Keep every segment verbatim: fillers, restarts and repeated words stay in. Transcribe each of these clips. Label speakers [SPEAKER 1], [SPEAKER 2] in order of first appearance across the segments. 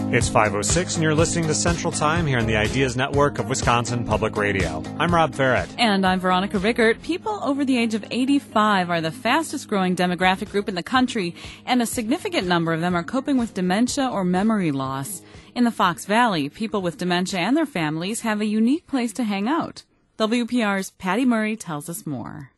[SPEAKER 1] It's five oh six, and you're listening to Central Time here on the Ideas Network of Wisconsin Public Radio. I'm Rob Farrett.
[SPEAKER 2] And I'm Veronica Rickert. People over the age of eighty-five are the fastest-growing demographic group in the country, and a significant number of them are coping with dementia or memory loss. In the Fox Valley, people with dementia and their families have a unique place to hang out. W P R's Patty Murray tells us more.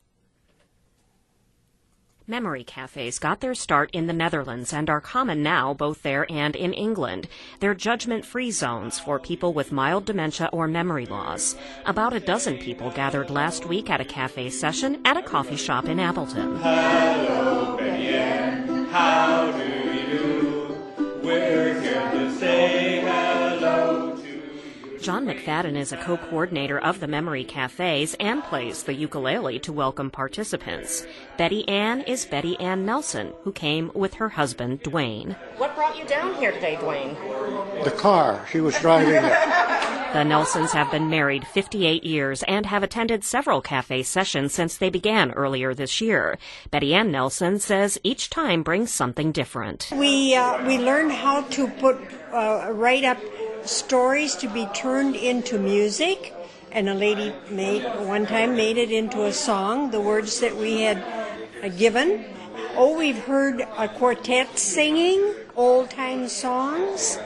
[SPEAKER 3] Memory cafes got their start in the Netherlands and are common now both there and in England. They're judgment-free zones for people with mild dementia or memory loss. About a dozen people gathered last week at a cafe session at a coffee shop in Appleton.
[SPEAKER 4] Hello, Betty Ann. How do you do? We're here to say hello to you.
[SPEAKER 3] John McFadden is a co-coordinator of the Memory Cafes and plays the ukulele to welcome participants. Betty Ann is Betty Ann Nelson, who came with her husband, Dwayne.
[SPEAKER 5] What brought you down here today, Dwayne?
[SPEAKER 6] The car. She was driving it.
[SPEAKER 3] The Nelsons have been married fifty-eight years and have attended several cafe sessions since they began earlier this year. Betty Ann Nelson says each time brings something different.
[SPEAKER 7] We uh, we learned how to put uh, write up stories to be turned into music, and a lady made one time made it into a song, the words that we had uh, given. Oh, we've heard a quartet singing old-time songs.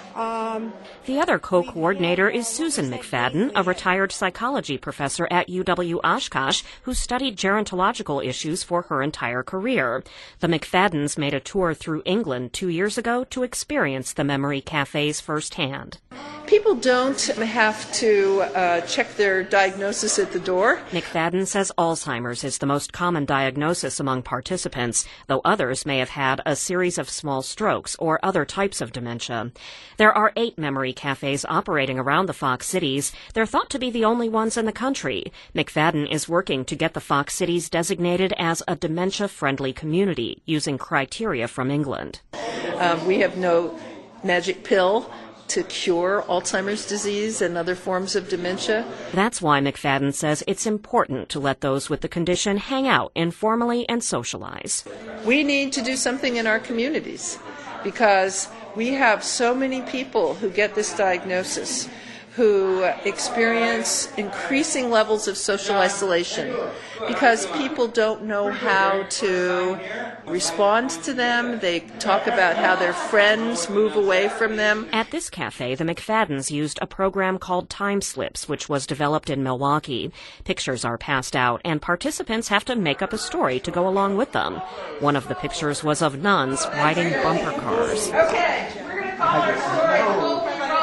[SPEAKER 7] Um,
[SPEAKER 3] the other co-coordinator is Susan McFadden, a retired psychology professor at U W Oshkosh who studied gerontological issues for her entire career. The McFaddens made a tour through England two years ago to experience the memory cafes firsthand.
[SPEAKER 8] People don't have to uh, check their diagnosis at the door.
[SPEAKER 3] McFadden says Alzheimer's is the most common diagnosis among participants, though others may have had a series of small strokes or other types of dementia. There are eight memory cafes operating around the Fox Cities. They're thought to be the only ones in the country. McFadden is working to get the Fox Cities designated as a dementia-friendly community using criteria from England.
[SPEAKER 8] Um, we have no magic pill to cure Alzheimer's disease and other forms of dementia.
[SPEAKER 3] That's why McFadden says it's important to let those with the condition hang out informally and socialize.
[SPEAKER 8] We need to do something in our communities because we have so many people who get this diagnosis who experience increasing levels of social isolation because people don't know how to respond to them. They talk about how their friends move away from them.
[SPEAKER 3] At this cafe, the McFaddens used a program called Time Slips, which was developed in Milwaukee. Pictures are passed out, and participants have to make up a story to go along with them. One of the pictures was of nuns riding bumper cars.
[SPEAKER 8] Okay, we're going to call our story.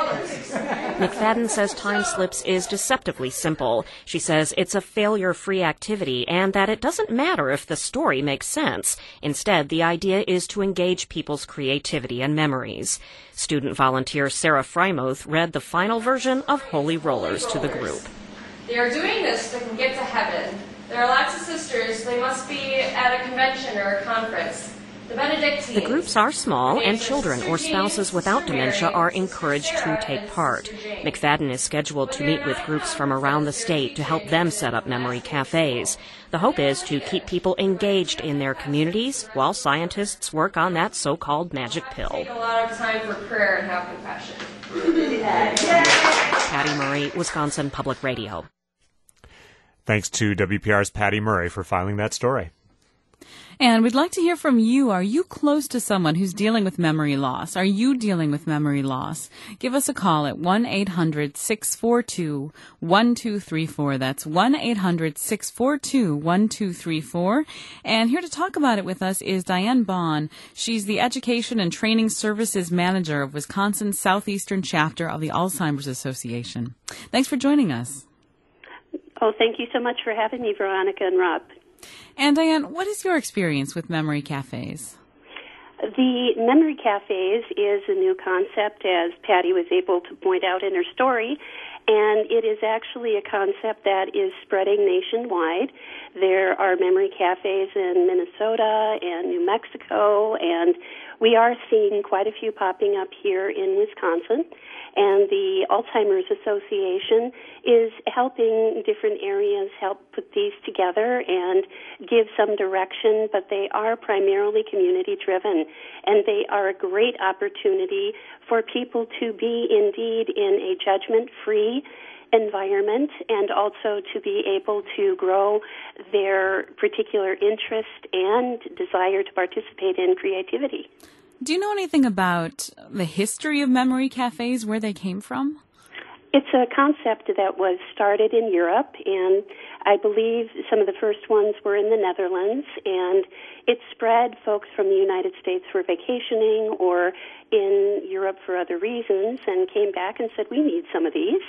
[SPEAKER 3] McFadden says Time Slips is deceptively simple. She says it's a failure-free activity and that it doesn't matter if the story makes sense. Instead, the idea is to engage people's creativity and memories. Student volunteer Sarah Frymuth read the final version of Holy Rollers to the group.
[SPEAKER 9] They are doing this so they can get to heaven. There are lots of sisters. They must be at a convention or a conference. The Benedictines.
[SPEAKER 3] The groups are small, and children or spouses without dementia are encouraged to take part. McFadden is scheduled to meet with groups from around the state to help them set up memory cafes. The hope is to keep people engaged in their communities while scientists work on that so-called magic pill.
[SPEAKER 9] Take a lot of time for prayer and have compassion.
[SPEAKER 3] Patty Murray, Wisconsin Public Radio.
[SPEAKER 1] Thanks to W P R's Patty Murray for filing that story.
[SPEAKER 2] And we'd like to hear from you. Are you close to someone who's dealing with memory loss? Are you dealing with memory loss? Give us a call at one eight hundred six four two one two three four. That's one eight hundred six four two one two three four. And here to talk about it with us is Diane Bond. She's the Education and Training Services Manager of Wisconsin's Southeastern Chapter of the Alzheimer's Association. Thanks for joining us.
[SPEAKER 10] Oh, thank you so much for having me, Veronica and Rob.
[SPEAKER 2] And Diane, what is your experience with memory cafes?
[SPEAKER 10] The memory cafes is a new concept, as Patty was able to point out in her story, and it is actually a concept that is spreading nationwide. There are memory cafes in Minnesota and New Mexico, and we are seeing quite a few popping up here in Wisconsin, and the Alzheimer's Association is helping different areas help put these together and give some direction, but they are primarily community-driven, and they are a great opportunity for people to be indeed in a judgment-free environment and also to be able to grow their particular interest and desire to participate in creativity.
[SPEAKER 2] Do you know anything about the history of memory cafes, where they came from?
[SPEAKER 10] It's a concept that was started in Europe, and I believe some of the first ones were in the Netherlands, and it spread. Folks from the United States were vacationing or in Europe for other reasons and came back and said, we need some of these.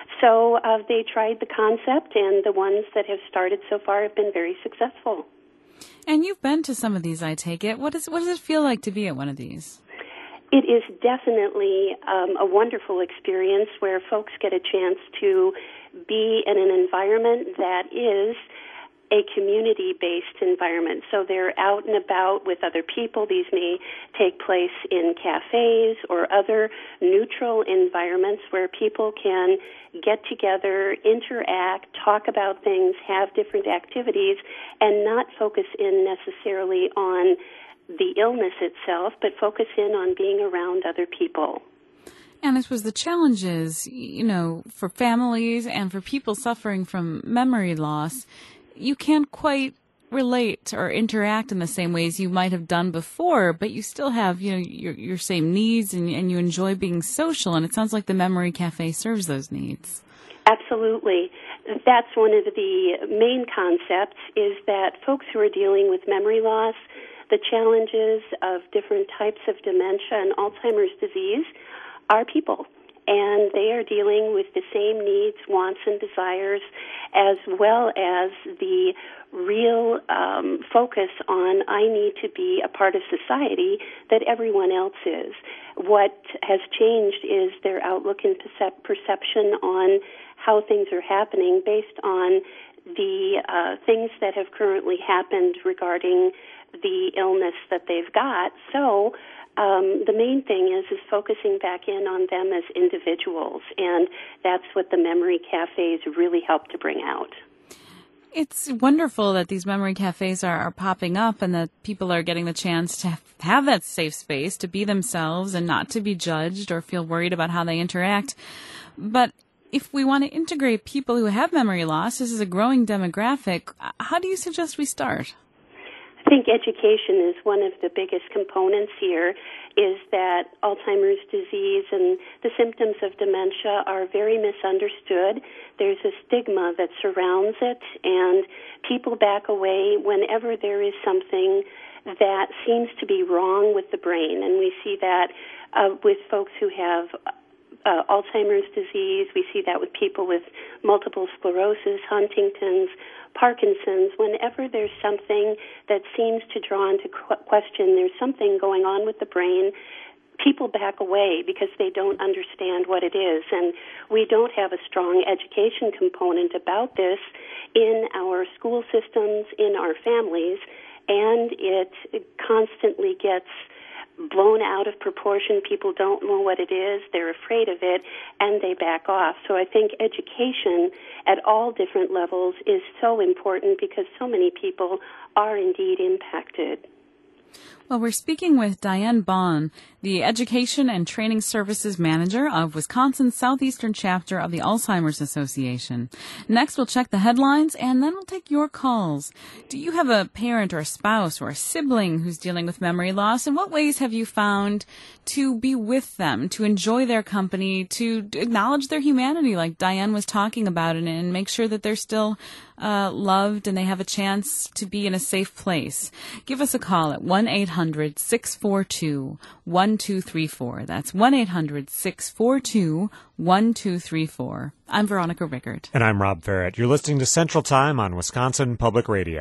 [SPEAKER 10] So uh, they tried the concept, and the ones that have started so far have been very successful.
[SPEAKER 2] And you've been to some of these, I take it. What, is, what does it feel like to be at one of these?
[SPEAKER 10] It is definitely um, a wonderful experience where folks get a chance to be in an environment that is a community-based environment. So they're out and about with other people. These may take place in cafes or other neutral environments where people can get together, interact, talk about things, have different activities, and not focus in necessarily on the illness itself, but focus in on being around other people.
[SPEAKER 2] And I suppose the challenge is, you know, for families and for people suffering from memory loss, you can't quite relate or interact in the same ways you might have done before, but you still have, you know, your, your same needs and, and you enjoy being social, and it sounds like the Memory Cafe serves those needs.
[SPEAKER 10] Absolutely. That's one of the main concepts, is that folks who are dealing with memory loss, the challenges of different types of dementia and Alzheimer's disease are people, and they are dealing with the same needs, wants, and desires, as well as the real um, focus on I need to be a part of society that everyone else is. What has changed is their outlook and percep- perception on how things are happening based on the uh, things that have currently happened regarding the illness that they've got. So um, the main thing is is focusing back in on them as individuals, and that's what the memory cafes really help to bring out.
[SPEAKER 2] It's wonderful that these memory cafes are, are popping up and that people are getting the chance to have that safe space to be themselves and not to be judged or feel worried about how they interact. But if we want to integrate people who have memory loss, this is a growing demographic, how do you suggest we start?
[SPEAKER 10] I think education is one of the biggest components here, is that Alzheimer's disease and the symptoms of dementia are very misunderstood. There's a stigma that surrounds it, and people back away whenever there is something that seems to be wrong with the brain. And we see that uh, with folks who have Uh, Alzheimer's disease. We see that with people with multiple sclerosis, Huntington's, Parkinson's. Whenever there's something that seems to draw into question, there's something going on with the brain, people back away because they don't understand what it is. And we don't have a strong education component about this in our school systems, in our families, and it, it constantly gets blown out of proportion. People don't know what it is, they're afraid of it, and they back off. So I think education at all different levels is so important because so many people are indeed impacted.
[SPEAKER 2] Well, we're speaking with Diane Bond, the Education and Training Services Manager of Wisconsin's Southeastern Chapter of the Alzheimer's Association. Next, we'll check the headlines, and then we'll take your calls. Do you have a parent or a spouse or a sibling who's dealing with memory loss? In what ways have you found to be with them, to enjoy their company, to acknowledge their humanity like Diane was talking about, and, and make sure that they're still uh, loved and they have a chance to be in a safe place? Give us a call at one eight hundred six four two one two three four. That's one eight hundred six four two one two three four. I'm Veronica Rickert.
[SPEAKER 1] And I'm Rob Ferret. You're listening to Central Time on Wisconsin Public Radio.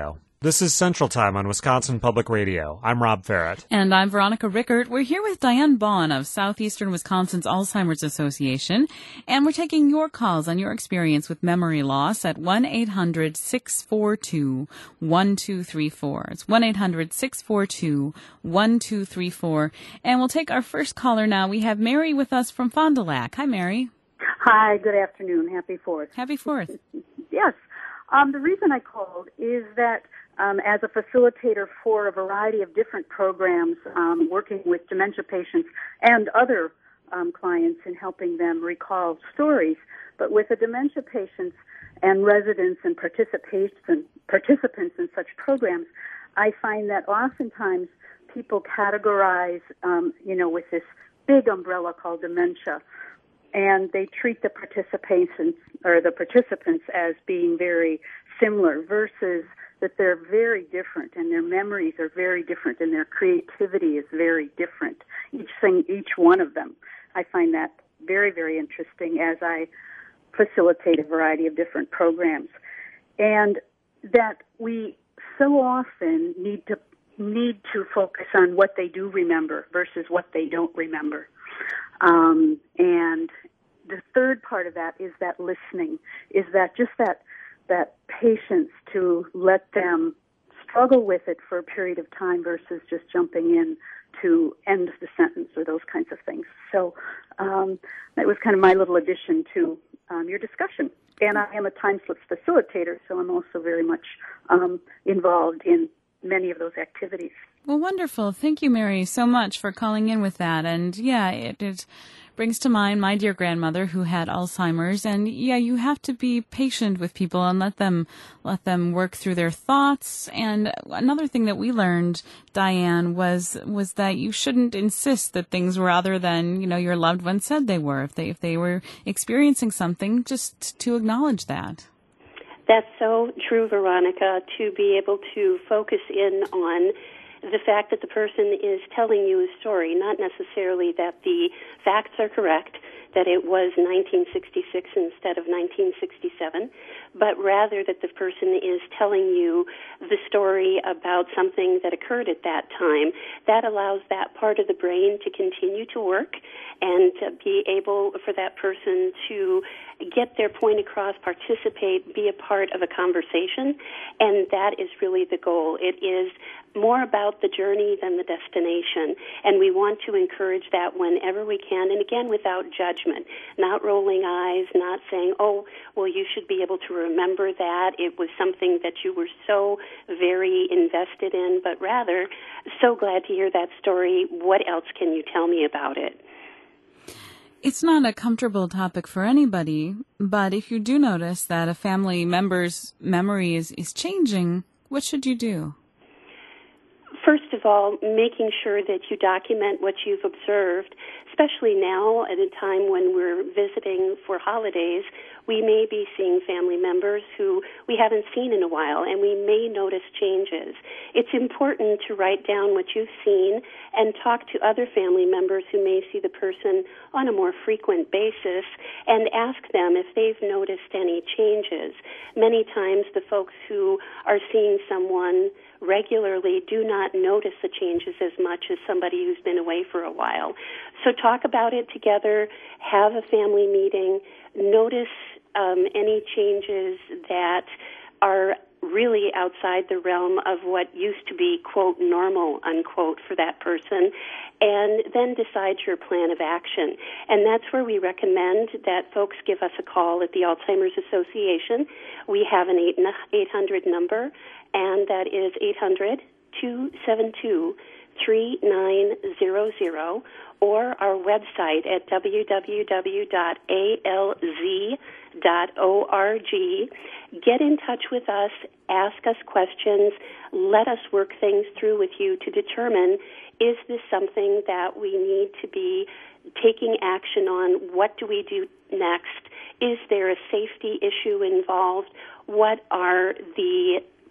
[SPEAKER 1] This is Central Time on Wisconsin Public Radio. I'm Rob Farrett.
[SPEAKER 2] And I'm Veronica Rickert. We're here with Diane Bond of Southeastern Wisconsin's Alzheimer's Association, and we're taking your calls on your experience with memory loss at one eight hundred six four two one two three four. It's one eight hundred six four two one two three four. And we'll take our first caller now. We have Mary with us from Fond du Lac. Hi, Mary.
[SPEAKER 11] Hi, good afternoon. Happy Fourth.
[SPEAKER 2] Happy Fourth.
[SPEAKER 11] Yes. Um, the reason I called is that Um, as a facilitator for a variety of different programs, um, working with dementia patients and other um, clients in helping them recall stories. But with the dementia patients and residents and participants, participants in such programs, I find that oftentimes people categorize, um, you know, with this big umbrella called dementia, and they treat the participants or the participants as being very similar versus that they're very different and their memories are very different and their creativity is very different. Each thing, each one of them. I find that very, very interesting as I facilitate a variety of different programs. And that we so often need to need to focus on what they do remember versus what they don't remember. Um, and the third part of that is that listening, is that just that that patience to let them struggle with it for a period of time versus just jumping in to end the sentence or those kinds of things. So um, that was kind of my little addition to um, your discussion. And I am a time slips facilitator, so I'm also very much um, involved in many of those activities.
[SPEAKER 2] Well, wonderful. Thank you, Mary, so much for calling in with that. And yeah, it, it brings to mind my dear grandmother who had Alzheimer's. And yeah, you have to be patient with people and let them let them work through their thoughts. And another thing that we learned, Diane, was was that you shouldn't insist that things were other than, you know, your loved one said they were. If they if they were experiencing something, just to acknowledge that.
[SPEAKER 10] That's so true, Veronica, to be able to focus in on the fact that the person is telling you a story, not necessarily that the facts are correct, that it was nineteen sixty-six instead of nineteen sixty-seven, but rather that the person is telling you the story about something that occurred at that time. That allows that part of the brain to continue to work and to be able for that person to get their point across, participate, be a part of a conversation, and that is really the goal. It is more about the journey than the destination, and we want to encourage that whenever we can, and again, without judgment, not rolling eyes, not saying, oh, well, you should be able to remember that. It was something that you were so very invested in, but rather, so glad to hear that story. What else can you tell me about it?
[SPEAKER 2] It's not a comfortable topic for anybody, but if you do notice that a family member's memory is, is changing, what should you do?
[SPEAKER 10] First of all, making sure that you document what you've observed, especially now at a time when we're visiting for holidays. We may be seeing family members who we haven't seen in a while, and we may notice changes. It's important to write down what you've seen and talk to other family members who may see the person on a more frequent basis and ask them if they've noticed any changes. Many times the folks who are seeing someone regularly do not notice the changes as much as somebody who's been away for a while. So talk about it together, have a family meeting, notice um, any changes that are really outside the realm of what used to be, quote, normal, unquote, for that person, and then decide your plan of action. And that's where we recommend that folks give us a call at the Alzheimer's Association. We have an eight hundred number, and that is eight hundred two seven two three nine zero zero, or our website at w w w dot a l z dot org. Get in touch with us, ask us questions, let us work things through with you to determine, is this something that we need to be taking action on? What do we do next? Is there a safety issue involved? What are the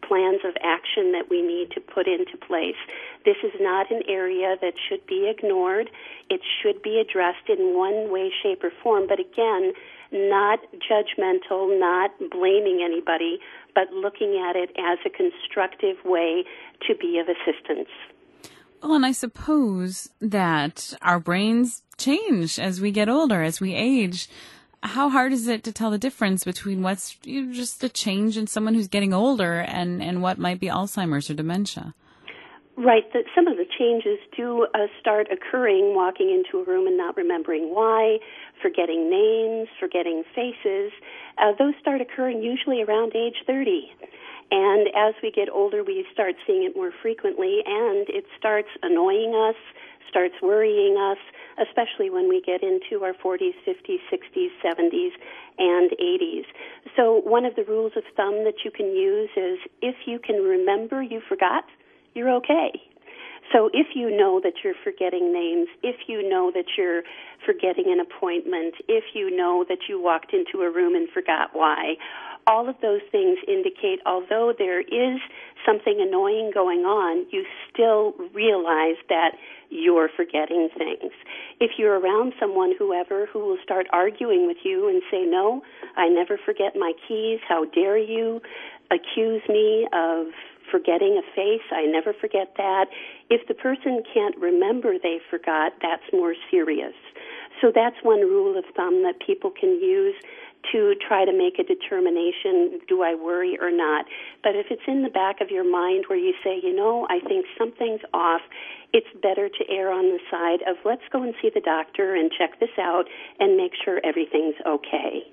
[SPEAKER 10] plans of action that we need to put into place. This is not an area that should be ignored. It should be addressed in one way, shape, or form, but again, not judgmental, not blaming anybody, but looking at it as a constructive way to be of assistance.
[SPEAKER 2] Well, and I suppose that our brains change as we get older, as we age. How hard is it to tell the difference between what's you know, just a change in someone who's getting older and, and what might be Alzheimer's or dementia?
[SPEAKER 10] Right. The, some of the changes do uh, start occurring walking into a room and not remembering why, forgetting names, forgetting faces. Uh, those start occurring usually around age thirty. And as we get older, we start seeing it more frequently, and it starts annoying us, starts worrying us, especially when we get into our forties, fifties, sixties, seventies, and eighties. So one of the rules of thumb that you can use is if you can remember you forgot, you're okay. So if you know that you're forgetting names, if you know that you're forgetting an appointment, if you know that you walked into a room and forgot why, all of those things indicate, although there is something annoying going on, you still realize that you're forgetting things. If you're around someone, whoever, who will start arguing with you and say, no, I never forget my keys, how dare you accuse me of forgetting a face, I never forget that. If the person can't remember they forgot, that's more serious. So that's one rule of thumb that people can use to try to make a determination, do I worry or not? But if it's in the back of your mind where you say, you know, I think something's off, it's better to err on the side of let's go and see the doctor and check this out and make sure everything's okay.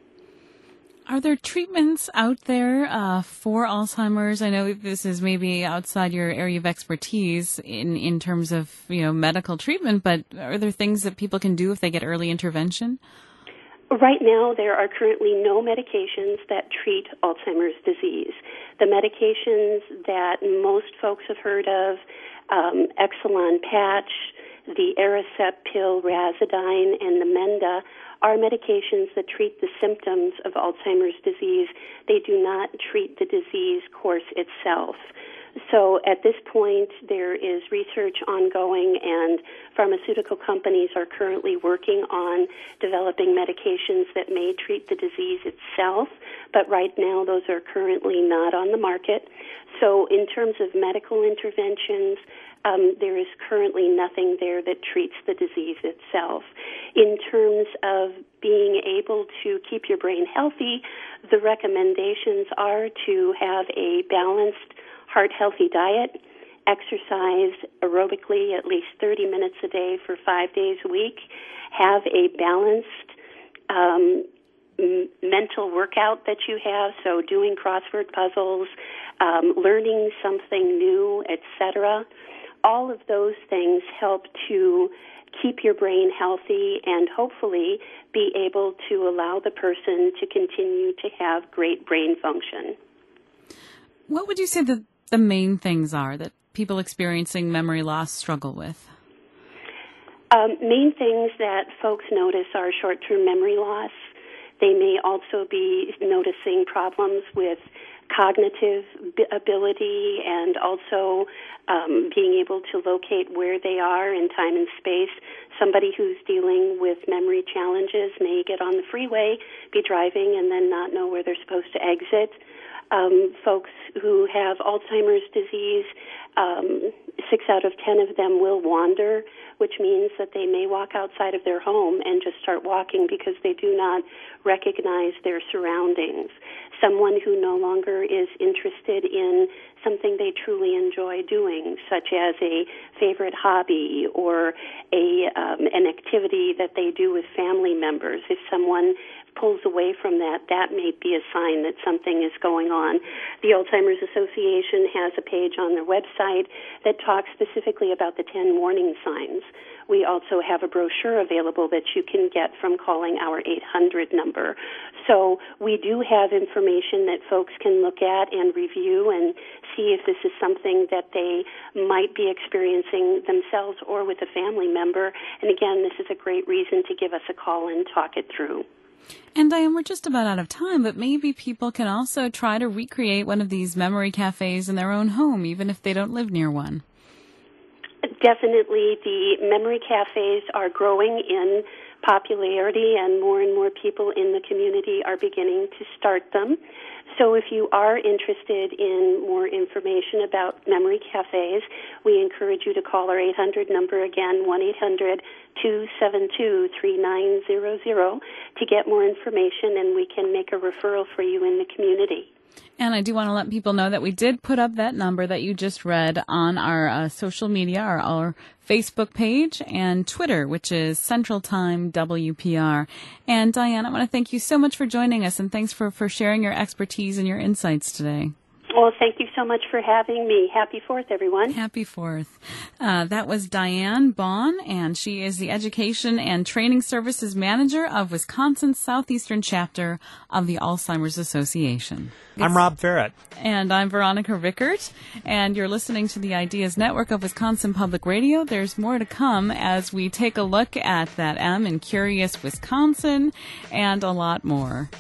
[SPEAKER 2] Are there treatments out there uh, for Alzheimer's? I know this is maybe outside your area of expertise in, in terms of, you know, medical treatment, but are there things that people can do if they get early intervention?
[SPEAKER 10] Right now, there are currently no medications that treat Alzheimer's disease. The medications that most folks have heard of, um, Exelon patch, the Aricept pill, Razidine, and Namenda, are medications that treat the symptoms of Alzheimer's disease. They do not treat the disease course itself. So at this point, there is research ongoing, and pharmaceutical companies are currently working on developing medications that may treat the disease itself, but right now those are currently not on the market. So in terms of medical interventions, um, there is currently nothing there that treats the disease itself. In terms of being able to keep your brain healthy, the recommendations are to have a balanced heart-healthy diet, exercise aerobically at least thirty minutes a day for five days a week, have a balanced um, m- mental workout that you have, so doing crossword puzzles, um, learning something new, et cetera. All of those things help to keep your brain healthy and hopefully be able to allow the person to continue to have great brain function.
[SPEAKER 2] What would you say the, the main things are that people experiencing memory loss struggle with?
[SPEAKER 10] Um, main things that folks notice are short-term memory loss. They may also be noticing problems with cognitive ability and also um, being able to locate where they are in time and space. Somebody who's dealing with memory challenges may get on the freeway, be driving, and then not know where they're supposed to exit. Um, folks who have Alzheimer's disease, um, six out of ten of them will wander, which means that they may walk outside of their home and just start walking because they do not recognize their surroundings. Someone who no longer is interested in something they truly enjoy doing, such as a favorite hobby or a um, an activity that they do with family members. If someone pulls away from that, that may be a sign that something is going on. The Alzheimer's Association has a page on their website that talks specifically about the ten warning signs. We also have a brochure available that you can get from calling our eight hundred number. So we do have information that folks can look at and review and see if this is something that they might be experiencing themselves or with a family member. And again, this is a great reason to give us a call and talk it through.
[SPEAKER 2] And Diane, we're just about out of time, but maybe people can also try to recreate one of these memory cafes in their own home, even if they don't live near one.
[SPEAKER 10] Definitely, the memory cafes are growing in popularity, and more and more people in the community are beginning to start them. So if you are interested in more information about memory cafes, we encourage you to call our eight hundred number again, one eight hundred two seven two three nine zero zero, to get more information, and we can make a referral for you in the community.
[SPEAKER 2] And I do want to let people know that we did put up that number that you just read on our uh, social media, our, our Facebook page and Twitter, which is Central Time W P R. And Diane, I want to thank you so much for joining us, and thanks for, for sharing your expertise and your insights today.
[SPEAKER 10] Well, thank you so much for having me. Happy Fourth, everyone.
[SPEAKER 2] Happy Fourth. Uh, that was Diane Bond, and she is the Education and Training Services Manager of Wisconsin's Southeastern Chapter of the Alzheimer's Association.
[SPEAKER 1] I'm Rob Ferret.
[SPEAKER 2] And I'm Veronica Rickert, and you're listening to the Ideas Network of Wisconsin Public Radio. There's more to come as we take a look at that M in Curious Wisconsin and a lot more.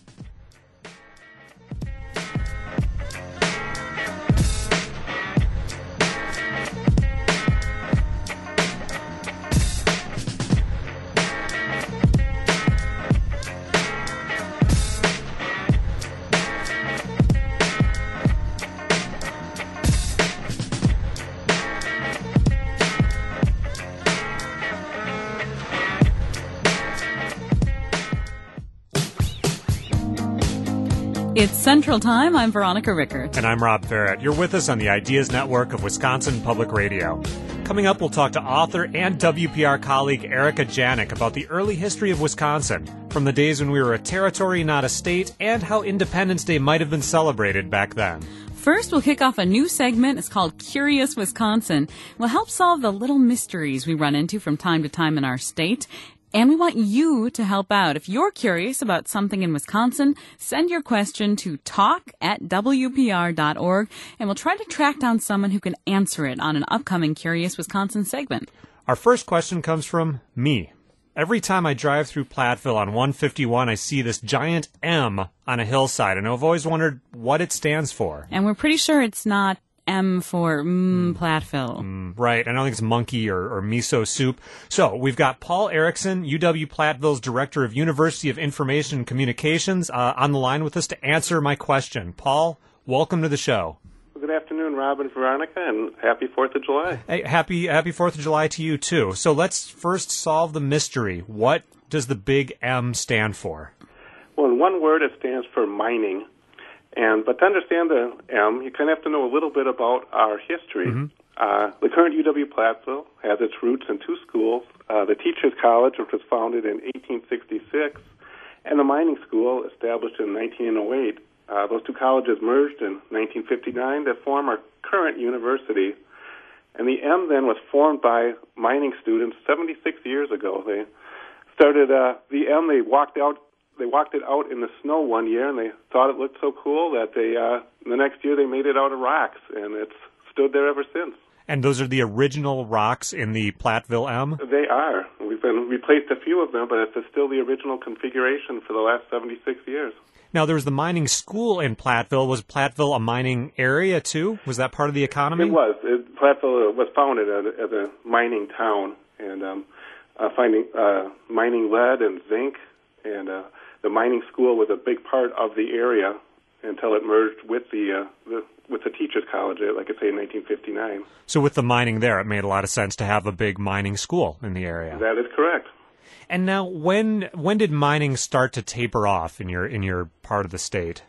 [SPEAKER 2] It's Central Time. I'm Veronica Rickert.
[SPEAKER 1] And I'm Rob Ferret. You're with us on the Ideas Network of Wisconsin Public Radio. Coming up, we'll talk to author and W P R colleague Erica Janik about the early history of Wisconsin, from the days when we were a territory, not a state, and how Independence Day might have been celebrated back then.
[SPEAKER 2] First, we'll kick off a new segment. It's called Curious Wisconsin. We'll help solve the little mysteries we run into from time to time in our state. And we want you to help out. If you're curious about something in Wisconsin, send your question to talk at W P R dot org, and we'll try to track down someone who can answer it on an upcoming Curious Wisconsin segment.
[SPEAKER 1] Our first question comes from me. Every time I drive through Platteville on one fifty-one, I see this giant M on a hillside, and I've always wondered what it stands for.
[SPEAKER 2] And we're pretty sure it's not M for mm, Platteville.
[SPEAKER 1] Mm, right. I don't think it's monkey or, or miso soup. So we've got Paul Erickson, U W Platteville's Director of University of Information and Communications, uh, on the line with us to answer my question. Paul, welcome to the show.
[SPEAKER 12] Good afternoon, Rob and Veronica, and happy fourth of July.
[SPEAKER 1] Hey, happy happy fourth of July to you, too. So let's first solve the mystery. What does the big M stand for?
[SPEAKER 12] Well, in one word, it stands for mining. And but to understand the M, you kind of have to know a little bit about our history. Mm-hmm. Uh, the current U W Platteville has its roots in two schools, uh, the Teachers College, which was founded in eighteen sixty-six, and the Mining School, established in nineteen oh eight. Uh, those two colleges merged in nineteen fifty-nine to form our current university. And the M then was formed by mining students seventy-six years ago. They started uh, the M, they walked out They walked it out in the snow one year, and they thought it looked so cool that they uh, the next year they made it out of rocks, and it's stood there ever since.
[SPEAKER 1] And those are the original rocks in the Platteville M?
[SPEAKER 12] They are. We've been replaced a few of them, but it's still the original configuration for the last seventy-six years.
[SPEAKER 1] Now, there was the mining school in Platteville. Was Platteville a mining area, too? Was that part of the economy?
[SPEAKER 12] It was. It, Platteville was founded as, as a mining town, and um, uh, finding uh, mining lead and zinc, and uh, the mining school was a big part of the area until it merged with the, uh, the with the Teachers College, like I say, in nineteen fifty-nine.
[SPEAKER 1] So with the mining there, it made a lot of sense to have a big mining school in the area.
[SPEAKER 12] That is correct.
[SPEAKER 1] And now, when when did mining start to taper off in your in your part of the state?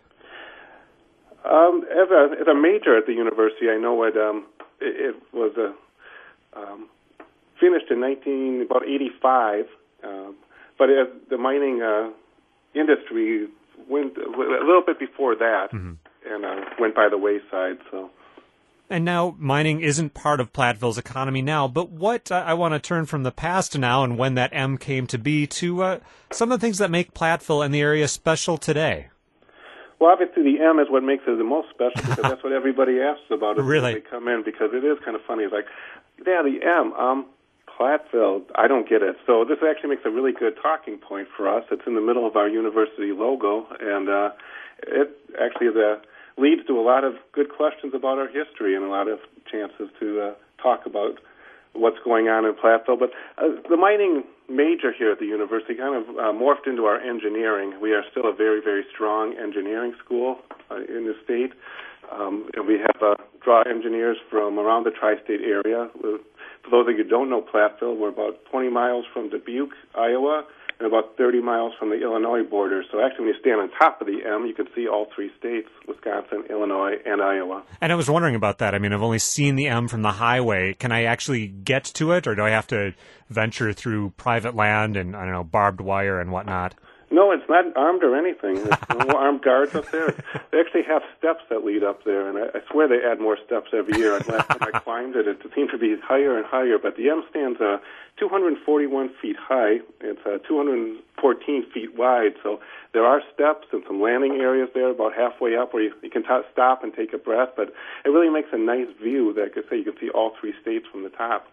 [SPEAKER 12] Um, as a as a major at the university, I know it um, it, it was a um, finished in nineteen about eighty-five, um, but as the mining uh, industry went a little bit before that, mm-hmm. and uh, went by the wayside. So.
[SPEAKER 1] And now mining isn't part of Platteville's economy now, but what uh, I want to turn from the past to now and when that M came to be to uh, some of the things that make Platteville and the area special today.
[SPEAKER 12] Well, obviously the M is what makes it the most special because that's what everybody asks about it
[SPEAKER 1] really?
[SPEAKER 12] when they come in, because it is kind of funny. It's like, yeah, the M. Um, Platteville, I don't get it. So this actually makes a really good talking point for us. It's in the middle of our university logo, and uh, it actually the, leads to a lot of good questions about our history and a lot of chances to uh, talk about what's going on in Platteville. But uh, the mining major here at the university kind of uh, morphed into our engineering. We are still a very, very strong engineering school uh, in the state. Um, and we have uh, draw engineers from around the tri-state area. For those of you who don't know Platteville, we're about twenty miles from Dubuque, Iowa, and about thirty miles from the Illinois border. So actually, when you stand on top of the M, you can see all three states, Wisconsin, Illinois, and Iowa.
[SPEAKER 1] And I was wondering about that. I mean, I've only seen the M from the highway. Can I actually get to it, or do I have to venture through private land and, I don't know, barbed wire and whatnot?
[SPEAKER 12] No, it's not armed or anything. There's no armed guards up there. They actually have steps that lead up there, and I, I swear they add more steps every year. Last time I climbed it, it seemed to be higher and higher, but the M stands uh, two hundred forty-one feet high. It's uh, two hundred fourteen feet wide, so there are steps and some landing areas there about halfway up where you, you can t- stop and take a breath, but it really makes a nice view that I could say you can see all three states from the top.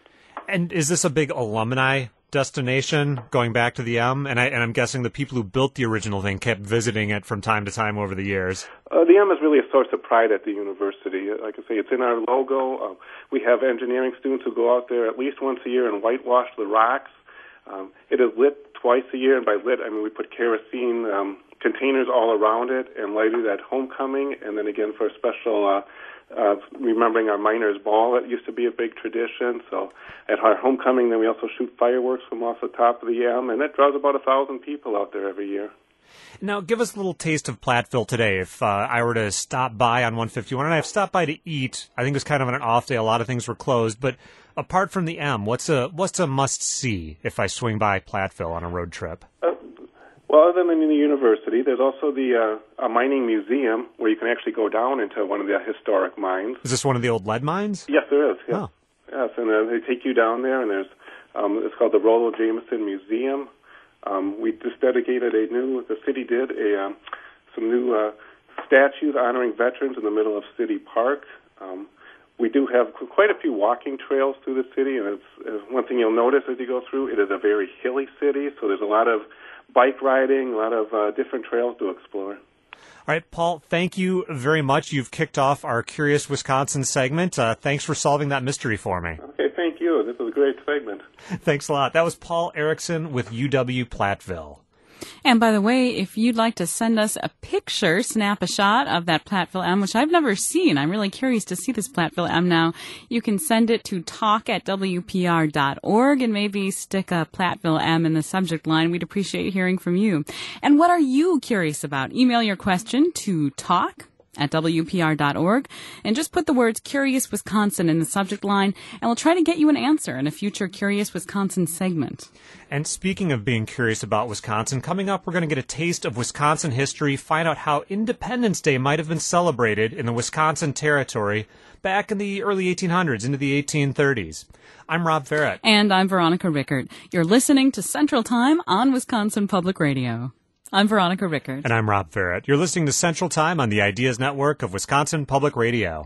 [SPEAKER 1] And is this a big alumni destination going back to the M? And, I, and I'm guessing the people who built the original thing kept visiting it from time to time over the years.
[SPEAKER 12] Uh, the M is really a source of pride at the university. Like I say, it's in our logo. Uh, we have engineering students who go out there at least once a year and whitewash the rocks. Um, it is lit twice a year, and by lit, I mean we put kerosene um, containers all around it and light it at homecoming, and then again for a special uh, Uh, remembering our miners' ball. That used to be a big tradition. So at our homecoming, then we also shoot fireworks from off the top of the M, and that draws about a thousand people out there every year.
[SPEAKER 1] Now, give us a little taste of Platteville today. If uh, I were to stop by on one fifty-one, and I've stopped by to eat, I think it was kind of on an off day. A lot of things were closed. But apart from the M, what's a what's a must-see if I swing by Platteville on a road trip?
[SPEAKER 12] Uh, Well, other than in the university, there's also the uh, a mining museum where you can actually go down into one of the historic mines.
[SPEAKER 1] Is this one of the old lead mines?
[SPEAKER 12] Yes, there is. Yes,
[SPEAKER 1] oh.
[SPEAKER 12] yes and uh, they take you down there, and there's um, it's called the Rollo Jameson Museum. Um, we just dedicated a new. The city did a um, some new uh, statues honoring veterans in the middle of City Park. Um, we do have quite a few walking trails through the city, and it's, it's one thing you'll notice as you go through. It is a very hilly city, so there's a lot of bike riding, a lot of uh, different trails to explore.
[SPEAKER 1] All right, Paul, thank you very much. You've kicked off our Curious Wisconsin segment. Uh, thanks for solving that mystery for me.
[SPEAKER 12] Okay, thank you. This was a great segment.
[SPEAKER 1] Thanks a lot. That was Paul Erickson with U W Platteville.
[SPEAKER 2] And by the way, if you'd like to send us a picture, snap a shot of that Platteville M, which I've never seen. I'm really curious to see this Platteville M now. You can send it to talk at W P R dot org and maybe stick a Platteville M in the subject line. We'd appreciate hearing from you. And what are you curious about? Email your question to talk at W P R dot org and just put the words Curious Wisconsin in the subject line, and we'll try to get you an answer in a future Curious Wisconsin segment.
[SPEAKER 1] And speaking of being curious about Wisconsin, coming up we're going to get a taste of Wisconsin history, find out how Independence Day might have been celebrated in the Wisconsin Territory back in the early eighteen hundreds into the eighteen thirties. I'm Rob Ferret.
[SPEAKER 2] And I'm Veronica Rickert. You're listening to Central Time on Wisconsin Public Radio. I'm Veronica Rickert.
[SPEAKER 1] And I'm Rob Ferret. You're listening to Central Time on the Ideas Network of Wisconsin Public Radio.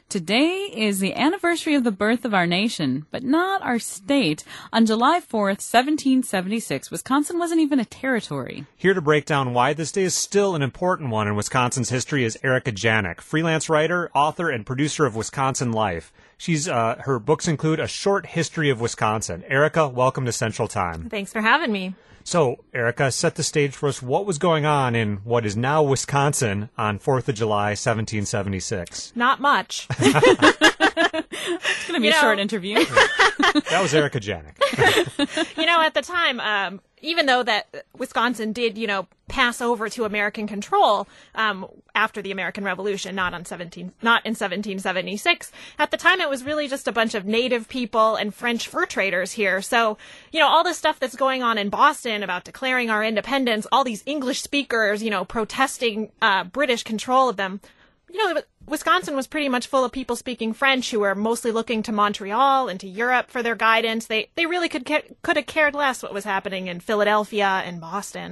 [SPEAKER 2] Today is the anniversary of the birth of our nation, but not our state. On July fourth, seventeen seventy-six, Wisconsin wasn't even a territory.
[SPEAKER 1] Here to break down why this day is still an important one in Wisconsin's history is Erika Janik, freelance writer, author, and producer of Wisconsin Life. She's uh, her books include A Short History of Wisconsin. Erika, welcome to Central Time.
[SPEAKER 13] Thanks for having me.
[SPEAKER 1] So, Erika, set the stage for us. What was going on in what is now Wisconsin on fourth of July, seventeen seventy-six?
[SPEAKER 13] Not much.
[SPEAKER 2] It's going to be
[SPEAKER 13] you
[SPEAKER 2] a
[SPEAKER 13] know,
[SPEAKER 2] short interview.
[SPEAKER 1] That was Erika Janik.
[SPEAKER 13] You know, at the time, um, even though that Wisconsin did, you know, pass over to American control um, after the American Revolution, not on seventeen, not in seventeen seventy-six. At the time, it was really just a bunch of native people and French fur traders here. So, you know, all this stuff that's going on in Boston about declaring our independence, all these English speakers, you know, protesting uh, British control of them. You know, Wisconsin was pretty much full of people speaking French who were mostly looking to Montreal and to Europe for their guidance. They they really could ca- could have cared less what was happening in Philadelphia and Boston.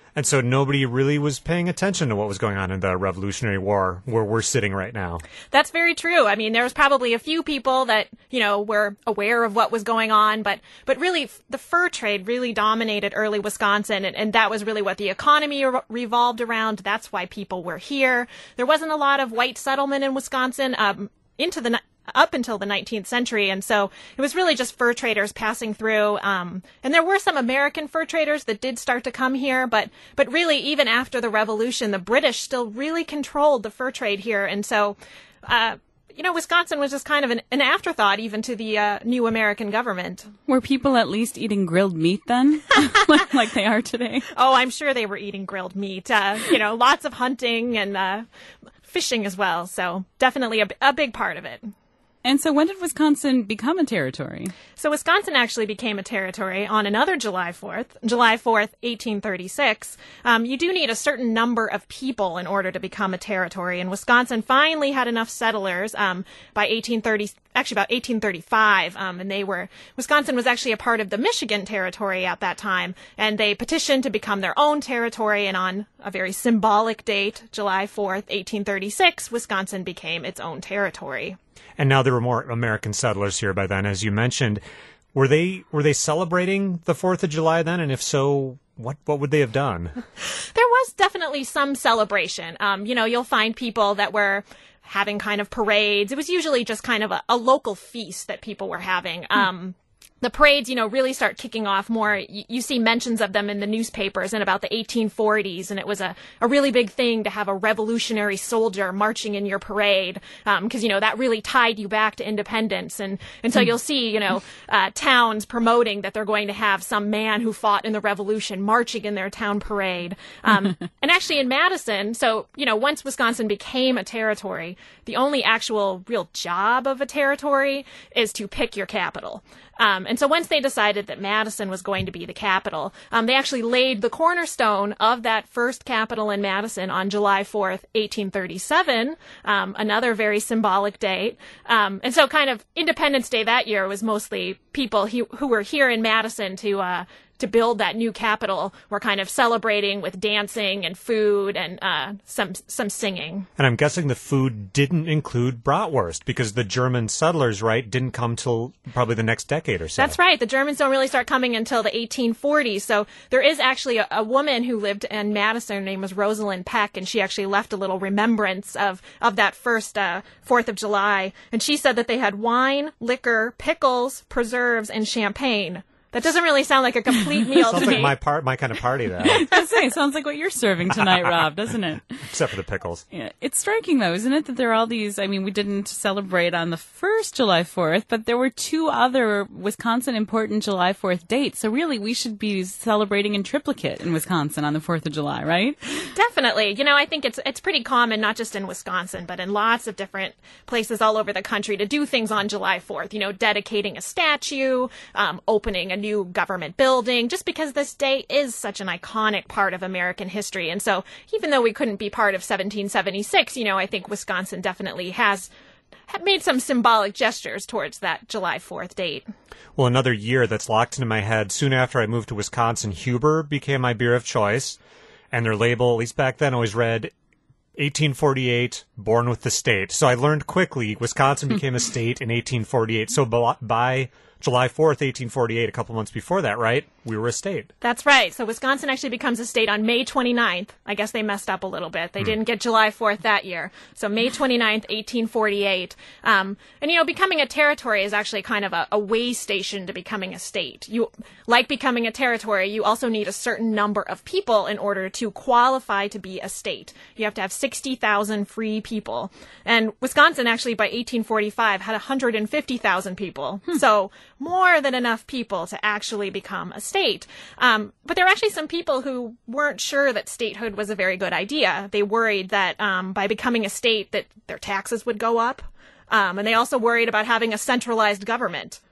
[SPEAKER 1] And so nobody really was paying attention to what was going on in the Revolutionary War where we're sitting right now.
[SPEAKER 13] That's very true. I mean, there was probably a few people that, you know, were aware of what was going on, but but really f- the fur trade really dominated early Wisconsin, and, and that was really what the economy re- revolved around. That's why people were here. There wasn't a lot of white settlement in Wisconsin um, into the up until the nineteenth century. And so it was really just fur traders passing through. Um, and there were some American fur traders that did start to come here. But but really, even after the Revolution, the British still really controlled the fur trade here. And so, uh, you know, Wisconsin was just kind of an, an afterthought even to the uh, new American government.
[SPEAKER 2] Were people at least eating grilled meat then, like, like they are today?
[SPEAKER 13] Oh, I'm sure they were eating grilled meat. Uh, you know, lots of hunting and uh, fishing as well. So definitely a, a big part of it.
[SPEAKER 2] And so when did Wisconsin become a territory?
[SPEAKER 13] So Wisconsin actually became a territory on another July fourth, July fourth, eighteen thirty-six. Um, you do need a certain number of people in order to become a territory, and Wisconsin finally had enough settlers um, by eighteen thirty, actually about eighteen thirty-five, um, and they were, Wisconsin was actually a part of the Michigan Territory at that time, and they petitioned to become their own territory, and on a very symbolic date, July fourth, eighteen thirty-six, Wisconsin became its own territory.
[SPEAKER 1] And now there were more American settlers here by then, as you mentioned. Were they were they celebrating the fourth of July then? And if so, what what would they have done?
[SPEAKER 13] There was definitely some celebration. Um, you know, you'll find people that were having kind of parades. It was usually just kind of a, a local feast that people were having. Um, The parades, you know, really start kicking off more. You, you see mentions of them in the newspapers in about the eighteen forties, and it was a, a really big thing to have a revolutionary soldier marching in your parade, because, um, you know, that really tied you back to independence. And, and so you'll see, you know, uh, towns promoting that they're going to have some man who fought in the Revolution marching in their town parade. Um, and actually in Madison, so, you know, once Wisconsin became a territory, the only actual real job of a territory is to pick your capital. Um, and so once they decided that Madison was going to be the capital, um, they actually laid the cornerstone of that first capital in Madison on July fourth, eighteen thirty-seven, um, another very symbolic date. Um, and so kind of Independence Day that year was mostly people who, who were here in Madison to uh, to build that new capital were kind of celebrating with dancing and food and uh, some some singing.
[SPEAKER 1] And I'm guessing the food didn't include bratwurst because the German settlers, right, didn't come till probably the next decade or so.
[SPEAKER 13] That's right. The Germans don't really start coming until the eighteen forties. So there is actually a, a woman who lived in Madison. Her name was Rosalind Peck, and she actually left a little remembrance of, of that first uh, fourth of July. And she said that they had wine, liquor, pickles, preserves, and champagne. That doesn't really sound like a complete meal
[SPEAKER 1] sounds
[SPEAKER 13] to
[SPEAKER 1] like
[SPEAKER 13] me.
[SPEAKER 1] my part, my kind of party, though.
[SPEAKER 2] I was saying, sounds like what you're serving tonight, Rob, doesn't it?
[SPEAKER 1] Except for the pickles.
[SPEAKER 2] Yeah, it's striking, though, isn't it, that there are all these, I mean, we didn't celebrate on the first July fourth, but there were two other Wisconsin important July fourth dates. So really, we should be celebrating in triplicate in Wisconsin on the fourth of July, right?
[SPEAKER 13] Definitely. You know, I think it's it's pretty common, not just in Wisconsin, but in lots of different places all over the country to do things on July fourth. You know, dedicating a statue, um, opening a new government building, just because this day is such an iconic part of American history. And so even though we couldn't be part of seventeen seventy-six, you know, I think Wisconsin definitely has made some symbolic gestures towards that July fourth date.
[SPEAKER 1] Well, another year that's locked into my head. Soon after I moved to Wisconsin, Huber became my beer of choice. And their label, at least back then, always read eighteen forty-eight, born with the state. So I learned quickly Wisconsin became a state in eighteen forty-eight. So by July fourth, eighteen forty-eight, a couple months before that, right? We were a state.
[SPEAKER 13] That's right. So Wisconsin actually becomes a state on May twenty-ninth. I guess they messed up a little bit. They mm. didn't get July fourth that year. So May twenty-ninth, eighteen forty-eight. Um, and, you know, becoming a territory is actually kind of a, a way station to becoming a state. You, like becoming a territory, you also need a certain number of people in order to qualify to be a state. You have to have sixty thousand free people. And Wisconsin actually by eighteen forty-five had one hundred fifty thousand people. Hmm. So more than enough people to actually become a state. Um, but there were actually some people who weren't sure that statehood was a very good idea. They worried that um, by becoming a state that their taxes would go up. Um, and they also worried about having a centralized government.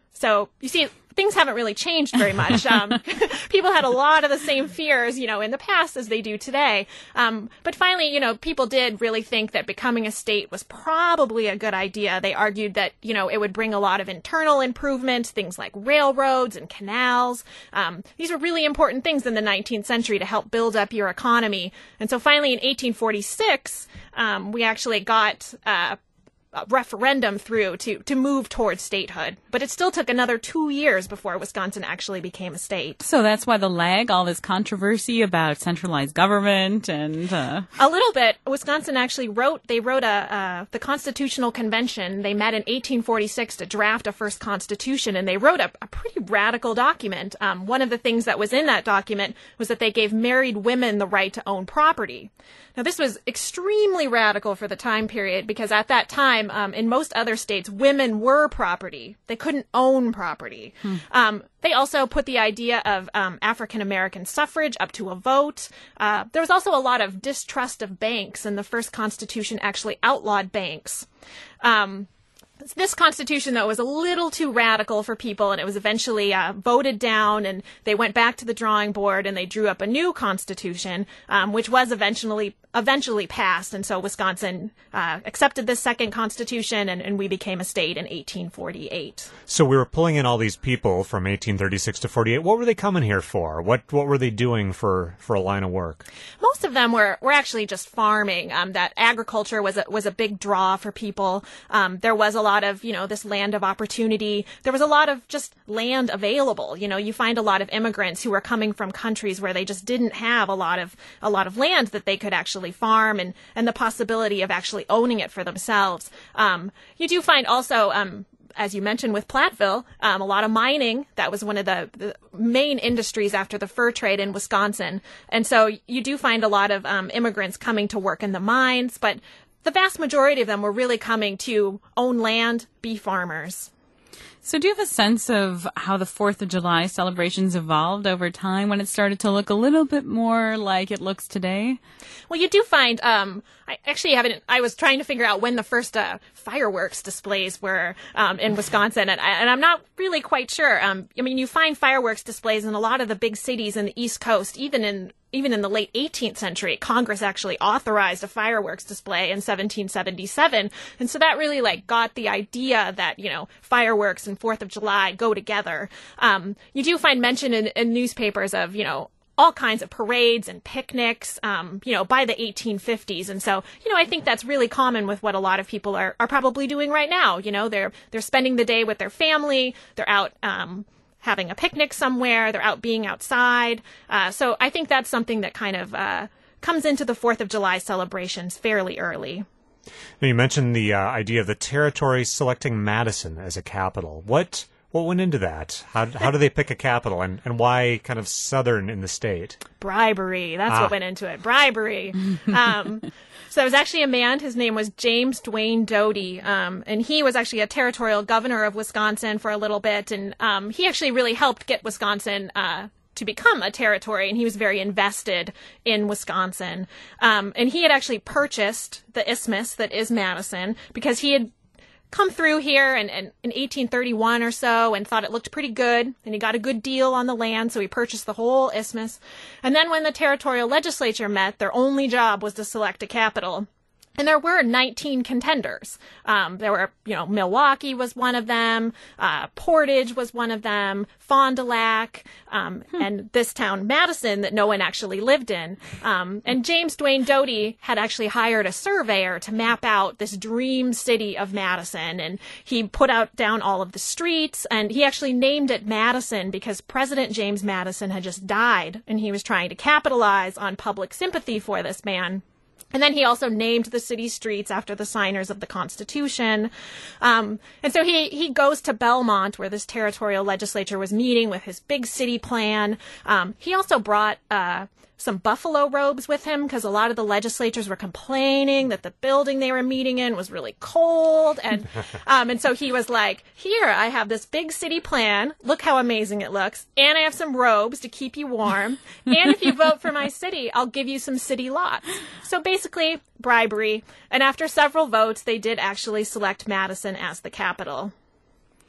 [SPEAKER 13] So you see, things haven't really changed very much. Um, people had a lot of the same fears, you know, in the past as they do today. Um, but finally, you know, people did really think that becoming a state was probably a good idea. They argued that, you know, it would bring a lot of internal improvement, things like railroads and canals. Um, these were really important things in the nineteenth century to help build up your economy. And so finally in eighteen forty-six, um, we actually got uh, a referendum through to, to move towards statehood. But it still took another two years before Wisconsin actually became a state.
[SPEAKER 2] So that's why the lag, all this controversy about centralized government and... Uh...
[SPEAKER 13] A little bit. Wisconsin actually wrote, they wrote a, uh, the Constitutional Convention. They met in eighteen forty-six to draft a first constitution, and they wrote a, a pretty radical document. Um, one of the things that was in that document was that they gave married women the right to own property. Now, this was extremely radical for the time period because at that time, um, in most other states, women were property. They couldn't own property. Hmm. Um, they also put the idea of um, African-American suffrage up to a vote. Uh, there was also a lot of distrust of banks, and the first Constitution actually outlawed banks. Um, This Constitution, though, was a little too radical for people, and it was eventually uh, voted down, and they went back to the drawing board, and they drew up a new Constitution, um, which was eventually eventually passed. And so Wisconsin uh, accepted this second Constitution, and, and we became a state in eighteen forty-eight.
[SPEAKER 1] So we were pulling in all these people from eighteen thirty-six to forty-eight. What were they coming here for? What what were they doing for, for a line of work?
[SPEAKER 13] Most of them were, were actually just farming. Um, that agriculture was a, was a big draw for people. Um, there was a lot of, you know, this land of opportunity. There was a lot of just land available. You know, you find a lot of immigrants who were coming from countries where they just didn't have a lot of a lot of land that they could actually farm, and, and the possibility of actually owning it for themselves. Um, you do find also, um, as you mentioned with Platteville, um, a lot of mining. That was one of the, the main industries after the fur trade in Wisconsin. And so you do find a lot of um, immigrants coming to work in the mines, but the vast majority of them were really coming to own land, be farmers.
[SPEAKER 2] So do you have a sense of how the fourth of July celebrations evolved over time when it started to look a little bit more like it looks today?
[SPEAKER 13] Well, you do find, um, I actually haven't, I was trying to figure out when the first uh, fireworks displays were um, in Wisconsin, and, and I'm not really quite sure. Um, I mean, you find fireworks displays in a lot of the big cities in the East Coast, even in Even in the late eighteenth century. Congress actually authorized a fireworks display in seventeen seventy-seven. And so that really like got the idea that, you know, fireworks and fourth of July go together. Um, you do find mention in, in newspapers of, you know, all kinds of parades and picnics, um, you know, by the eighteen fifties. And so, you know, I think that's really common with what a lot of people are, are probably doing right now. You know, they're, they're spending the day with their family. They're out, um, having a picnic somewhere, they're out being outside. Uh, so I think that's something that kind of uh, comes into the fourth of July celebrations fairly early.
[SPEAKER 1] Now, you mentioned the uh, idea of the territory selecting Madison as a capital. What what went into that? How how do they pick a capital, and, and why kind of southern in the state?
[SPEAKER 13] Bribery. That's ah. what went into it. Bribery. um, so there was actually a man, his name was James Duane Doty, um, and he was actually a territorial governor of Wisconsin for a little bit, and um, he actually really helped get Wisconsin uh, to become a territory, and he was very invested in Wisconsin. Um, and he had actually purchased the isthmus that is Madison because he had come through here and, and in eighteen thirty-one or so and thought it looked pretty good, and he got a good deal on the land, so he purchased the whole isthmus. And then when the territorial legislature met, their only job was to select a capital. And there were nineteen contenders. Um, there were, you know, Milwaukee was one of them, uh, Portage was one of them, Fond du Lac, um, hmm. and this town, Madison, that no one actually lived in. Um, and James Duane Doty had actually hired a surveyor to map out this dream city of Madison. And he put out down all of the streets, and he actually named it Madison because President James Madison had just died, and he was trying to capitalize on public sympathy for this man. And then he also named the city streets after the signers of the Constitution. Um, and so he, he goes to Belmont, where this territorial legislature was meeting, with his big city plan. Um, he also brought uh, some buffalo robes with him because a lot of the legislators were complaining that the building they were meeting in was really cold. And um, and so he was like, here, I have this big city plan. Look how amazing it looks. And I have some robes to keep you warm. And if you vote for my city, I'll give you some city lots. So basically, bribery. And after several votes, they did actually select Madison as the capital.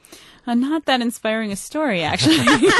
[SPEAKER 2] Uh, not that inspiring a story, actually.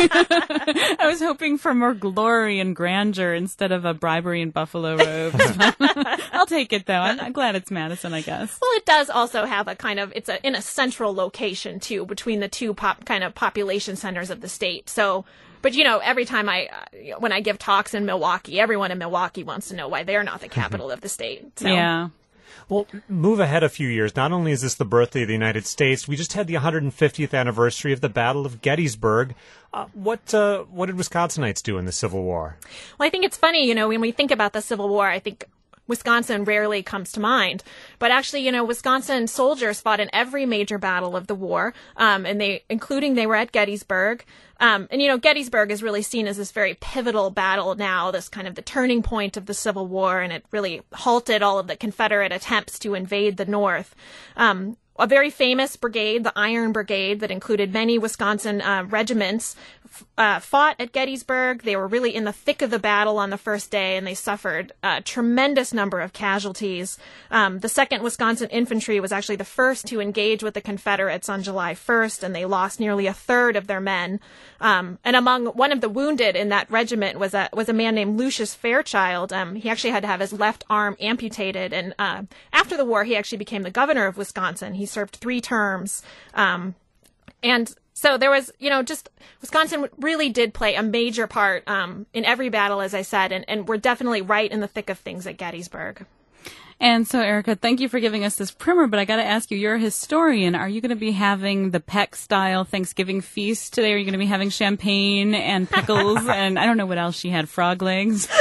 [SPEAKER 2] I was hoping for more glory and grandeur instead of a bribery in buffalo robes. I'll take it, though. I'm, I'm glad it's Madison, I guess.
[SPEAKER 13] Well, it does also have a kind of, it's a, in a central location, too, between the two pop, kind of population centers of the state. So, but, you know, every time I, uh, when I give talks in Milwaukee, everyone in Milwaukee wants to know why they're not the capital of the state. So.
[SPEAKER 2] Yeah.
[SPEAKER 1] Well, move ahead a few years. Not only is this the birthday of the United States, we just had the one hundred fiftieth anniversary of the Battle of Gettysburg. Uh, what uh, what did Wisconsinites do in the Civil War?
[SPEAKER 13] Well, I think it's funny, you know, when we think about the Civil War, I think Wisconsin rarely comes to mind. But actually, you know, Wisconsin soldiers fought in every major battle of the war, um, and they, including they were at Gettysburg. Um, and, you know, Gettysburg is really seen as this very pivotal battle now, this kind of the turning point of the Civil War, and it really halted all of the Confederate attempts to invade the North. Um, a very famous brigade, the Iron Brigade, that included many Wisconsin uh, regiments, uh, fought at Gettysburg. They were really in the thick of the battle on the first day, and they suffered a tremendous number of casualties. Um, the second Wisconsin Infantry was actually the first to engage with the Confederates on July first, and they lost nearly a third of their men. Um, and among one of the wounded in that regiment was a was a man named Lucius Fairchild. Um, he actually had to have his left arm amputated, and uh, after the war, he actually became the governor of Wisconsin. He served three terms, um, and so there was, you know, just Wisconsin really did play a major part um, in every battle, as I said, and, and we're definitely right in the thick of things at Gettysburg.
[SPEAKER 2] And so, Erica, thank you for giving us this primer, but I got to ask you, you're a historian. Are you going to be having the Peck-style Thanksgiving feast today? Are you going to be having champagne and pickles and I don't know what else she had, frog legs?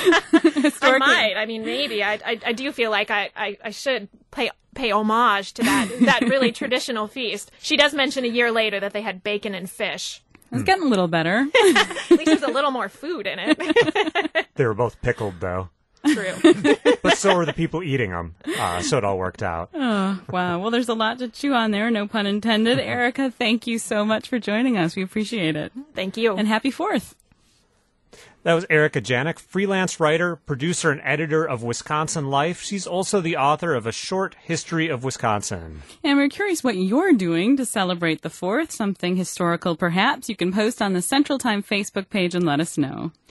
[SPEAKER 13] I might. I mean, maybe. I, I, I do feel like I, I, I should pay pay homage to that that really traditional feast. She does mention a year later that they had bacon and fish.
[SPEAKER 2] It's getting a little better.
[SPEAKER 13] At least there's a little more food in it.
[SPEAKER 1] They were both pickled, though.
[SPEAKER 13] True.
[SPEAKER 1] But so were the people eating them, uh, so it all worked out.
[SPEAKER 2] Oh, wow. Well, there's a lot to chew on there, no pun intended. Erica, thank you so much for joining us. We appreciate it.
[SPEAKER 13] Thank you.
[SPEAKER 2] And happy Fourth.
[SPEAKER 1] That was Erica Janik, freelance writer, producer, and editor of Wisconsin Life. She's also the author of A Short History of Wisconsin.
[SPEAKER 2] And we're curious what you're doing to celebrate the Fourth, something historical perhaps. You can post on the Central Time Facebook page and let us know.